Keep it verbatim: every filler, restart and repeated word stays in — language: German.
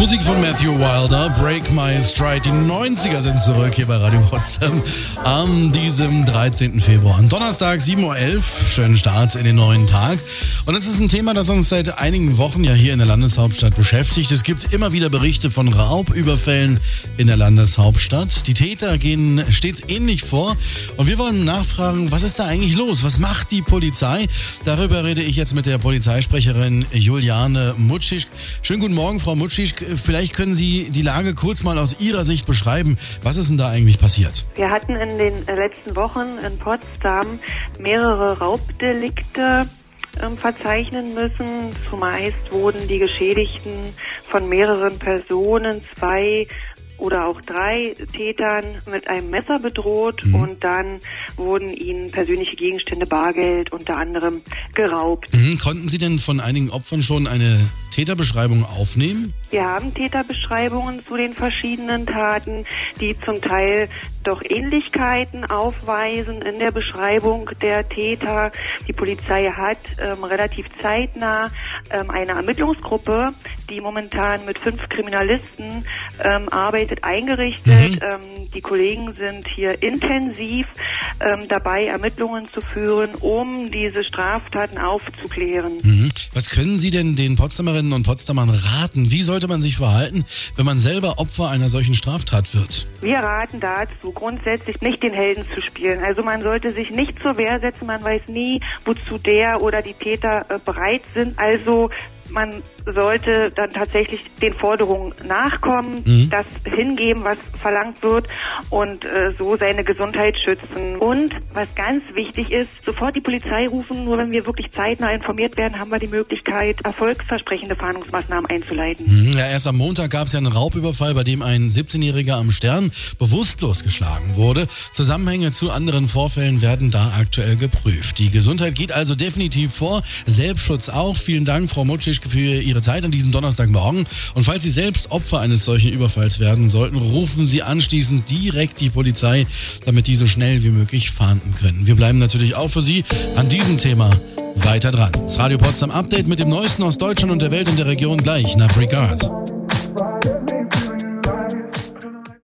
Musik von Matthew Wilder, Break My Stride. Die neunziger sind zurück hier bei Radio Potsdam an diesem dreizehnten Februar. Am Donnerstag, sieben Uhr elf. Schönen Start in den neuen Tag. Und das ist ein Thema, das uns seit einigen Wochen ja hier in der Landeshauptstadt beschäftigt. Es gibt immer wieder Berichte von Raubüberfällen in der Landeshauptstadt. Die Täter gehen stets ähnlich vor. Und wir wollen nachfragen, was ist da eigentlich los? Was macht die Polizei? Darüber rede ich jetzt mit der Polizeisprecherin Juliane Mutschisch. Schönen guten Morgen, Frau Mutschisch. Vielleicht können Sie die Lage kurz mal aus Ihrer Sicht beschreiben. Was ist denn da eigentlich passiert? Wir hatten in den letzten Wochen in Potsdam mehrere Raubdelikte ähm, verzeichnen müssen. Zumeist wurden die Geschädigten von mehreren Personen, zwei oder auch drei Tätern mit einem Messer bedroht, mhm. und dann wurden ihnen persönliche Gegenstände, Bargeld unter anderem, geraubt. Mhm. Konnten Sie denn von einigen Opfern schon eine Täterbeschreibung aufnehmen? Wir haben Täterbeschreibungen zu den verschiedenen Taten, die zum Teil doch Ähnlichkeiten aufweisen in der Beschreibung der Täter. Die Polizei hat ähm, relativ zeitnah ähm, eine Ermittlungsgruppe, die momentan mit fünf Kriminalisten ähm, arbeitet, eingerichtet. Mhm. Ähm, die Kollegen sind hier intensiv ähm, dabei, Ermittlungen zu führen, um diese Straftaten aufzuklären. Mhm. Was können Sie denn den Potsdamerinnen und Potsdamern raten? Wie sollte man sich verhalten, wenn man selber Opfer einer solchen Straftat wird? Wir raten dazu, grundsätzlich nicht den Helden zu spielen. Also man sollte sich nicht zur Wehr setzen, man weiß nie, wozu der oder die Täter äh, bereit sind. Also man sollte dann tatsächlich den Forderungen nachkommen, mhm. das hingeben, was verlangt wird, und äh, so seine Gesundheit schützen. Und was ganz wichtig ist, sofort die Polizei rufen. Nur wenn wir wirklich zeitnah informiert werden, haben wir die Möglichkeit, erfolgsversprechende Fahndungsmaßnahmen einzuleiten. Mhm. Ja, erst am Montag gab es ja einen Raubüberfall, bei dem ein siebzehnjähriger am Stern bewusstlos geschlagen wurde. Zusammenhänge zu anderen Vorfällen werden da aktuell geprüft. Die Gesundheit geht also definitiv vor, Selbstschutz auch. Vielen Dank, Frau Mutschisch, für Ihre Zeit an diesem Donnerstagmorgen. Und falls Sie selbst Opfer eines solchen Überfalls werden sollten, rufen Sie anschließend direkt die Polizei, damit die so schnell wie möglich fahnden können. Wir bleiben natürlich auch für Sie an diesem Thema weiter dran. Das Radio Potsdam Update mit dem Neuesten aus Deutschland und der Welt und der Region gleich nach Regard.